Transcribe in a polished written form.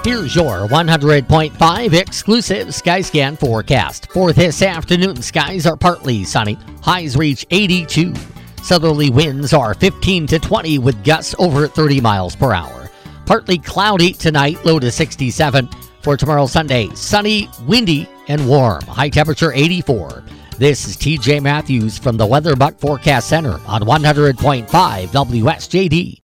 Here's your 100.5 exclusive Skyscan forecast. For this afternoon, skies are partly sunny. Highs reach 82. Southerly winds are 15 to 20 with gusts over 30 miles per hour. Partly cloudy tonight, low to 67. For tomorrow, Sunday, sunny, windy, and warm. High temperature 84. This is TJ Matthews from the Weather Buck Forecast Center on 100.5 WSJD.